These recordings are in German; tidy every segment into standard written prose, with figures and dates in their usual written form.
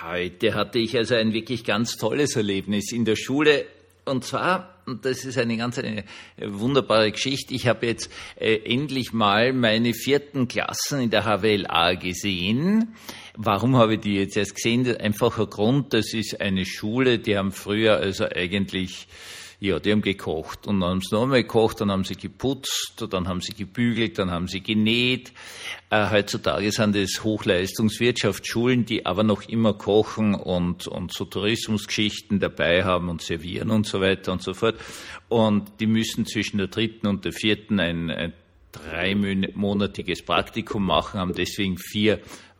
Heute hatte ich also ein wirklich ganz tolles Erlebnis in der Schule. Und zwar, und das ist eine wunderbare Geschichte, ich habe jetzt endlich mal meine 4. Klassen in der HWLA gesehen. Warum habe ich die jetzt erst gesehen? Einfacher Grund, das ist eine Schule, die haben früher also eigentlich... Ja, die haben gekocht und dann haben sie nochmal gekocht, dann haben sie geputzt, dann haben sie gebügelt, dann haben sie genäht. Heutzutage sind es Hochleistungswirtschaftsschulen, die aber noch immer kochen und so Tourismusgeschichten dabei haben und servieren und so weiter und so fort. Und die müssen zwischen der 3. und der 4. ein 3-monatiges Praktikum machen, haben deswegen 4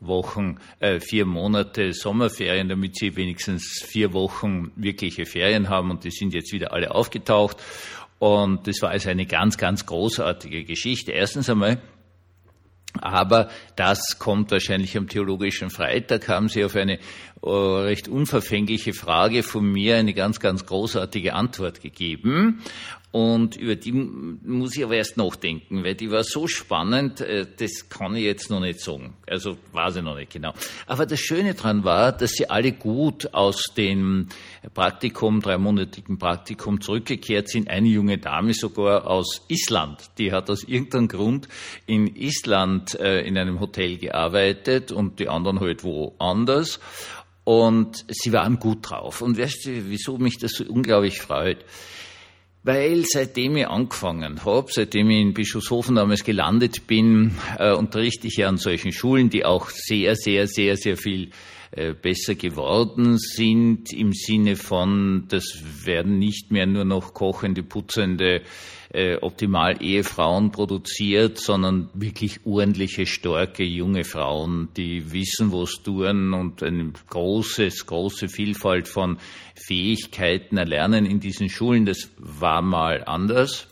Monate Sommerferien, damit sie wenigstens 4 Wochen wirkliche Ferien haben, und die sind jetzt wieder alle aufgetaucht. Und das war also eine ganz, ganz großartige Geschichte. Erstens einmal, aber das kommt wahrscheinlich am Theologischen Freitag, haben sie auf eine recht unverfängliche Frage von mir eine ganz, ganz großartige Antwort gegeben. Und über die muss ich aber erst nachdenken, weil die war so spannend, das kann ich jetzt noch nicht sagen. Also weiß ich noch nicht genau. Aber das Schöne dran war, dass sie alle gut aus dem Praktikum, 3-monatigen Praktikum zurückgekehrt sind. Eine junge Dame sogar aus Island. Die hat aus irgendeinem Grund in Island in einem Hotel gearbeitet und die anderen halt woanders. Und sie waren gut drauf. Und weißt du, wieso mich das so unglaublich freut? Weil seitdem ich angefangen habe, seitdem ich in Bischofshofen damals gelandet bin, unterrichte ich ja an solchen Schulen, die auch sehr, sehr, sehr, sehr viel besser geworden sind, im Sinne von, das werden nicht mehr nur noch kochende, putzende, optimal Ehefrauen produziert, sondern wirklich ordentliche, starke, junge Frauen, die wissen, was tun und eine große Vielfalt von Fähigkeiten erlernen in diesen Schulen. Das war mal anders.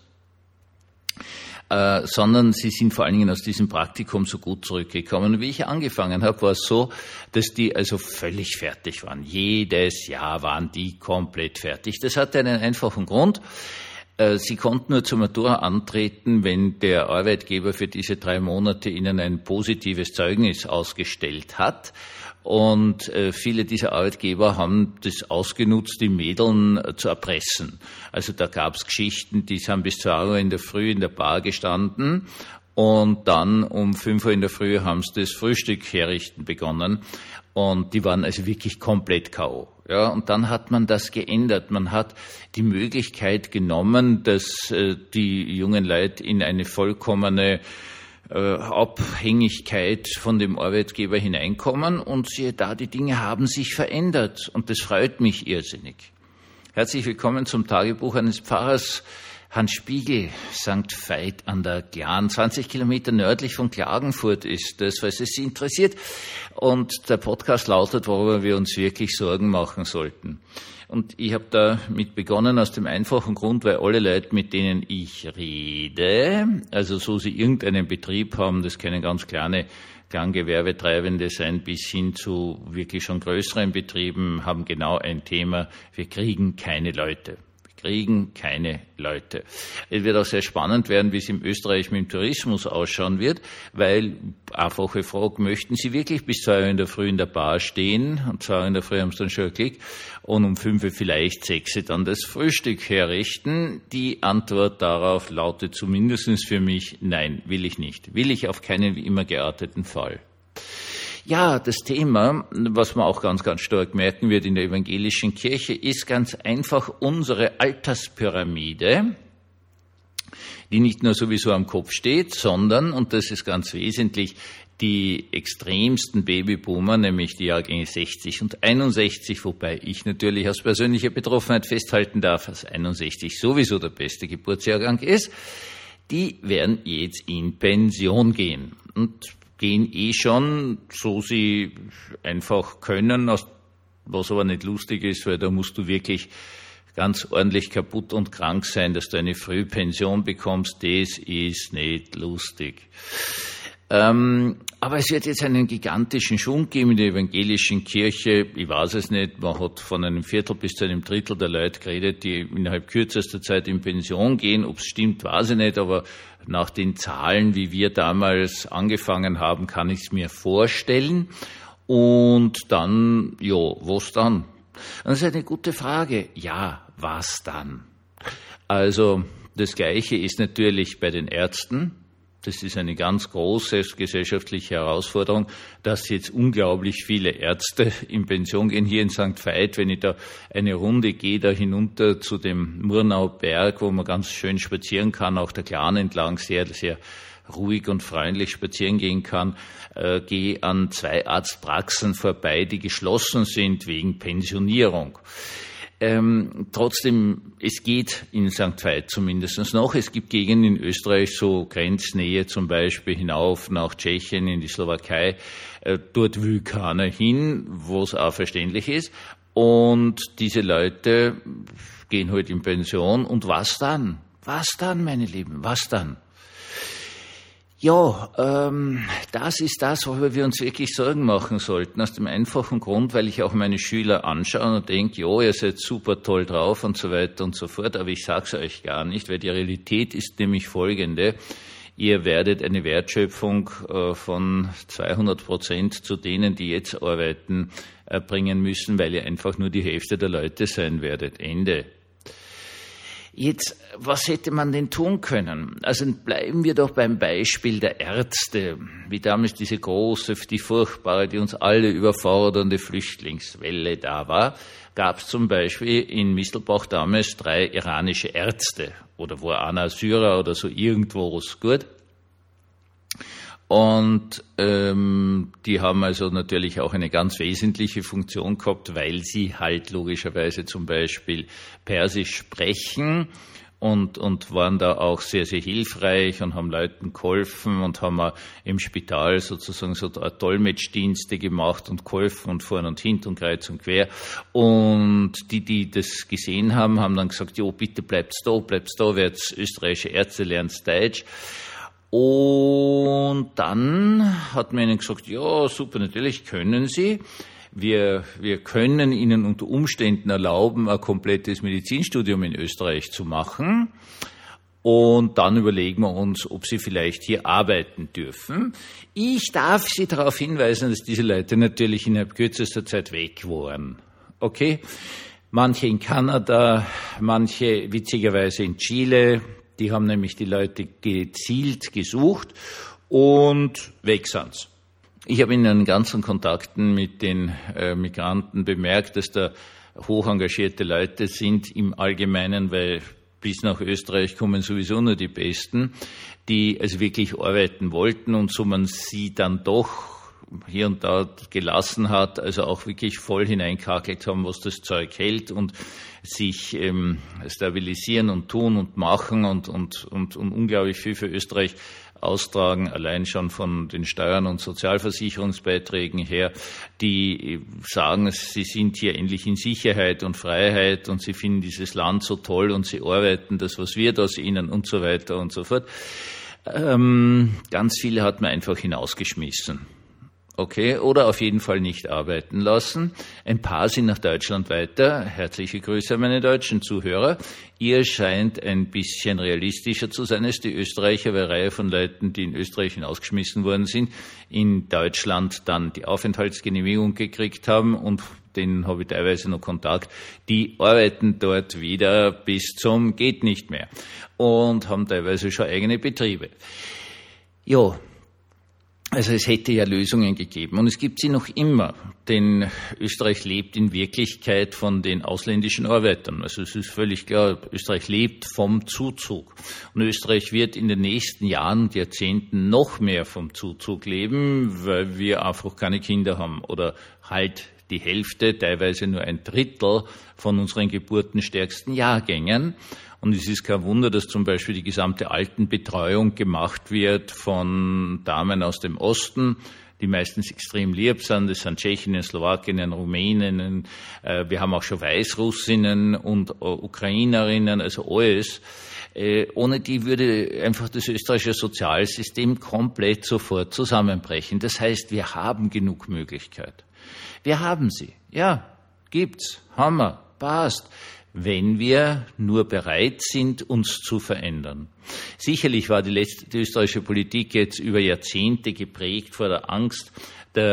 Sondern sie sind vor allen Dingen aus diesem Praktikum so gut zurückgekommen. Und wie ich angefangen habe, war es so, dass die also völlig fertig waren. Jedes Jahr waren die komplett fertig. Das hatte einen einfachen Grund. Sie konnten nur zur Matura antreten, wenn der Arbeitgeber für diese 3 Monate ihnen ein positives Zeugnis ausgestellt hat. Und viele dieser Arbeitgeber haben das ausgenutzt, die Mädeln zu erpressen. Also da gab's Geschichten, die haben bis 2 Uhr in der Früh in der Bar gestanden und dann um 5 Uhr in der Früh haben sie das Frühstück herrichten begonnen. Und die waren also wirklich komplett K.O. Ja, und dann hat man das geändert. Man hat die Möglichkeit genommen, dass die jungen Leute in eine vollkommene Abhängigkeit von dem Arbeitgeber hineinkommen, und siehe da, die Dinge haben sich verändert, und das freut mich irrsinnig. Herzlich willkommen zum Tagebuch eines Pfarrers Hans Spiegel, St. Veit an der Glan. 20 Kilometer nördlich von Klagenfurt ist das, was es Sie interessiert. Und der Podcast lautet, worüber wir uns wirklich Sorgen machen sollten. Und ich habe damit begonnen aus dem einfachen Grund, weil alle Leute, mit denen ich rede, also so sie irgendeinen Betrieb haben, das können ganz kleine Kleingewerbetreibende sein, bis hin zu wirklich schon größeren Betrieben, haben genau ein Thema: wir kriegen keine Leute. Es wird auch sehr spannend werden, wie es im Österreich mit dem Tourismus ausschauen wird, weil, einfache Frage, möchten Sie wirklich bis 2 Uhr in der Früh in der Bar stehen? Und 2 Uhr in der Früh haben Sie dann schon geklickt und um 5 Uhr vielleicht 6 Uhr dann das Frühstück herrichten? Die Antwort darauf lautet zumindest für mich: nein, will ich nicht. Will ich auf keinen wie immer gearteten Fall. Ja, das Thema, was man auch ganz, ganz stark merken wird in der evangelischen Kirche, ist ganz einfach unsere Alterspyramide, die nicht nur sowieso am Kopf steht, sondern, und das ist ganz wesentlich, die extremsten Babyboomer, nämlich die Jahrgänge 60 und 61, wobei ich natürlich aus persönlicher Betroffenheit festhalten darf, dass 61 sowieso der beste Geburtsjahrgang ist, die werden jetzt in Pension gehen. Und gehen schon, so sie einfach können, was aber nicht lustig ist, weil da musst du wirklich ganz ordentlich kaputt und krank sein, dass du eine Frühpension bekommst. Das ist nicht lustig. Aber es wird jetzt einen gigantischen Schwung geben in der evangelischen Kirche. Ich weiß es nicht, man hat von einem Viertel bis zu einem Drittel der Leute geredet, die innerhalb kürzester Zeit in Pension gehen. Ob es stimmt, weiß ich nicht, aber nach den Zahlen, wie wir damals angefangen haben, kann ich es mir vorstellen. Und dann, ja, was dann? Das ist eine gute Frage. Ja, was dann? Also, das Gleiche ist natürlich bei den Ärzten. Das ist eine ganz große gesellschaftliche Herausforderung, dass jetzt unglaublich viele Ärzte in Pension gehen. Hier in St. Veit, wenn ich da eine Runde gehe, da hinunter zu dem Murnauberg, wo man ganz schön spazieren kann, auch der Glan entlang sehr, sehr ruhig und freundlich spazieren gehen kann, gehe an 2 Arztpraxen vorbei, die geschlossen sind wegen Pensionierung. Trotzdem, es geht in St. Veit zumindest noch. Es gibt Gegenden in Österreich, so Grenznähe zum Beispiel hinauf nach Tschechien, in die Slowakei. Dort will keiner hin, wo es auch verständlich ist. Und diese Leute gehen halt in Pension. Und was dann? Was dann, meine Lieben? Was dann? Ja, das ist das, worüber wir uns wirklich Sorgen machen sollten. Aus dem einfachen Grund, weil ich auch meine Schüler anschaue und denke, ja, ihr seid super toll drauf und so weiter und so fort. Aber ich sag's euch gar nicht, weil die Realität ist nämlich folgende. Ihr werdet eine Wertschöpfung von 200% zu denen, die jetzt arbeiten, bringen müssen, weil ihr einfach nur die Hälfte der Leute sein werdet. Ende. Jetzt, was hätte man denn tun können? Also bleiben wir doch beim Beispiel der Ärzte, wie damals diese große, die furchtbare, die uns alle überfordernde Flüchtlingswelle da war, gab es zum Beispiel in Mistelbach damals 3 iranische Ärzte oder wo einer Syrer oder so irgendwo ist gut. Und die haben also natürlich auch eine ganz wesentliche Funktion gehabt, weil sie halt logischerweise zum Beispiel Persisch sprechen und waren da auch sehr, sehr hilfreich und haben Leuten geholfen und haben auch im Spital sozusagen so Dolmetschdienste gemacht und geholfen und vorn und hinten und kreuz und quer. Und die das gesehen haben, haben dann gesagt, jo, bitte bleibt's da, werdet österreichische Ärzte, lernt's Deutsch. Und dann hat man ihnen gesagt, ja, super, natürlich können Sie. Wir können Ihnen unter Umständen erlauben, ein komplettes Medizinstudium in Österreich zu machen. Und dann überlegen wir uns, ob Sie vielleicht hier arbeiten dürfen. Ich darf Sie darauf hinweisen, dass diese Leute natürlich innerhalb kürzester Zeit weg waren. Okay? Manche in Kanada, manche witzigerweise in Chile. Die haben nämlich die Leute gezielt gesucht und weg sind's. Ich habe in den ganzen Kontakten mit den Migranten bemerkt, dass da hoch engagierte Leute sind im Allgemeinen, weil bis nach Österreich kommen sowieso nur die Besten, die also wirklich arbeiten wollten und so man sie dann doch hier und da gelassen hat, also auch wirklich voll hineinkakelt haben, was das Zeug hält und sich stabilisieren und tun und machen und unglaublich viel für Österreich austragen, allein schon von den Steuern und Sozialversicherungsbeiträgen her, die sagen, sie sind hier endlich in Sicherheit und Freiheit und sie finden dieses Land so toll und sie arbeiten das, was wir aus ihnen und so weiter und so fort. Ganz viele hat man einfach hinausgeschmissen. Okay, oder auf jeden Fall nicht arbeiten lassen. Ein paar sind nach Deutschland weiter. Herzliche Grüße an meine deutschen Zuhörer. Ihr scheint ein bisschen realistischer zu sein als die Österreicher, weil eine Reihe von Leuten, die in Österreich hinausgeschmissen worden sind, in Deutschland dann die Aufenthaltsgenehmigung gekriegt haben und denen habe ich teilweise noch Kontakt, die arbeiten dort wieder bis zum geht nicht mehr und haben teilweise schon eigene Betriebe. Jo. Also es hätte ja Lösungen gegeben und es gibt sie noch immer, denn Österreich lebt in Wirklichkeit von den ausländischen Arbeitern. Also es ist völlig klar, Österreich lebt vom Zuzug und Österreich wird in den nächsten Jahren und Jahrzehnten noch mehr vom Zuzug leben, weil wir einfach keine Kinder haben oder halt die Hälfte, teilweise nur ein Drittel von unseren geburtenstärksten Jahrgängen. Und es ist kein Wunder, dass zum Beispiel die gesamte Altenbetreuung gemacht wird von Damen aus dem Osten, die meistens extrem lieb sind. Das sind Tschechinnen, Slowakinnen, Rumäninnen. Wir haben auch schon Weißrussinnen und Ukrainerinnen, also alles. Ohne die würde einfach das österreichische Sozialsystem komplett sofort zusammenbrechen. Das heißt, wir haben genug Möglichkeit. Wir haben sie. Ja, gibt's. Haben wir. Passt. Wenn wir nur bereit sind, uns zu verändern. Sicherlich war die österreichische Politik jetzt über Jahrzehnte geprägt vor der Angst der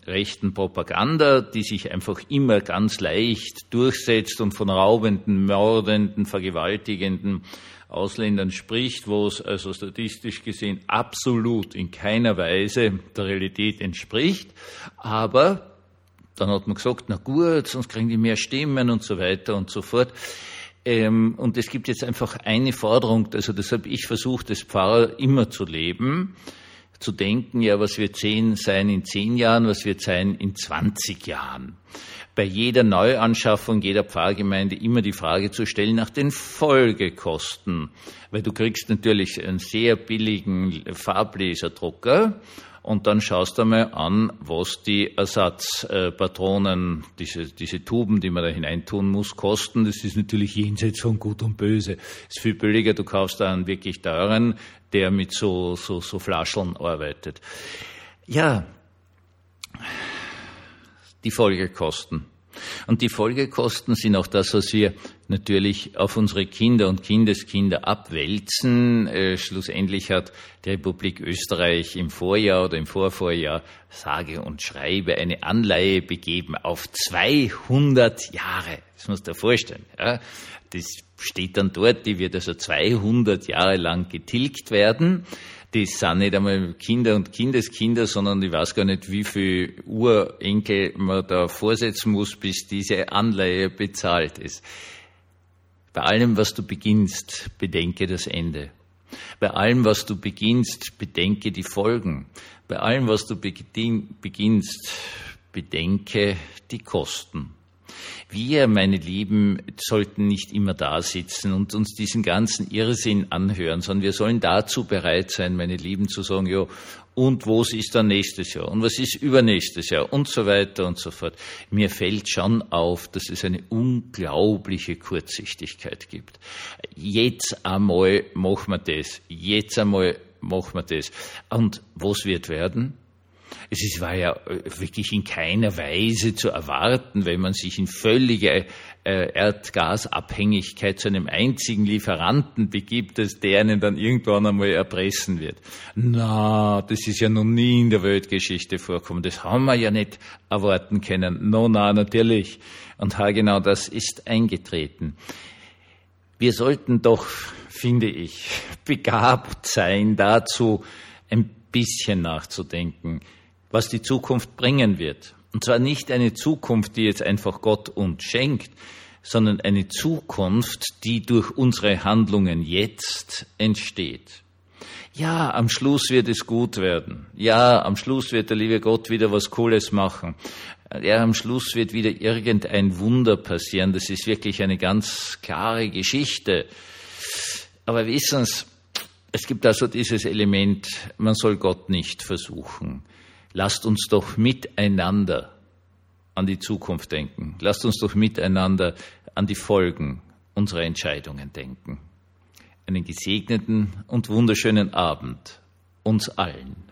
rechten Propaganda, die sich einfach immer ganz leicht durchsetzt und von raubenden, mordenden, vergewaltigenden Ausländern spricht, wo es also statistisch gesehen absolut in keiner Weise der Realität entspricht. Aber dann hat man gesagt, na gut, sonst kriegen die mehr Stimmen und so weiter und so fort. Und es gibt jetzt einfach eine Forderung, also das habe ich versucht, als Pfarrer immer zu leben, zu denken, ja, was wird sein in 10 Jahren, was wird sein in 20 Jahren. Bei jeder Neuanschaffung jeder Pfarrgemeinde immer die Frage zu stellen nach den Folgekosten. Weil du kriegst natürlich einen sehr billigen Farblaserdrucker und dann schaust du mal an, was die Ersatzpatronen, diese Tuben, die man da hineintun muss, kosten. Das ist natürlich jenseits von Gut und Böse. Das ist viel billiger, du kaufst da einen wirklich teuren, der mit so Flascheln arbeitet. Ja, die Folgekosten. Und die Folgekosten sind auch das, was wir natürlich auf unsere Kinder und Kindeskinder abwälzen. Schlussendlich hat die Republik Österreich im Vorjahr oder im Vorvorjahr sage und schreibe eine Anleihe begeben auf 200 Jahre. Das musst du dir vorstellen. Ja. Das steht dann dort, die wird also 200 Jahre lang getilgt werden. Das sind nicht einmal Kinder und Kindeskinder, sondern ich weiß gar nicht, wie viel Urenkel man da vorsetzen muss, bis diese Anleihe bezahlt ist. Bei allem, was du beginnst, bedenke das Ende. Bei allem, was du beginnst, bedenke die Folgen. Bei allem, was du beginnst, bedenke die Kosten. Wir, meine Lieben, sollten nicht immer da sitzen und uns diesen ganzen Irrsinn anhören, sondern wir sollen dazu bereit sein, meine Lieben, zu sagen, ja, und was ist dann nächstes Jahr und was ist übernächstes Jahr und so weiter und so fort. Mir fällt schon auf, dass es eine unglaubliche Kurzsichtigkeit gibt. Jetzt einmal machen wir das, jetzt einmal machen wir das. Und was wird werden? Es war ja wirklich in keiner Weise zu erwarten, wenn man sich in völlige Erdgasabhängigkeit zu einem einzigen Lieferanten begibt, dass der einen dann irgendwann einmal erpressen wird. Na, das ist ja noch nie in der Weltgeschichte vorgekommen. Das haben wir ja nicht erwarten können. Na, natürlich. Und genau das ist eingetreten. Wir sollten doch, finde ich, begabt sein, dazu ein bisschen nachzudenken, was die Zukunft bringen wird. Und zwar nicht eine Zukunft, die jetzt einfach Gott uns schenkt, sondern eine Zukunft, die durch unsere Handlungen jetzt entsteht. Ja, am Schluss wird es gut werden. Ja, am Schluss wird der liebe Gott wieder was Cooles machen. Ja, am Schluss wird wieder irgendein Wunder passieren. Das ist wirklich eine ganz klare Geschichte. Aber wissen Sie, es gibt also dieses Element, man soll Gott nicht versuchen. Lasst uns doch miteinander an die Zukunft denken. Lasst uns doch miteinander an die Folgen unserer Entscheidungen denken. Einen gesegneten und wunderschönen Abend uns allen.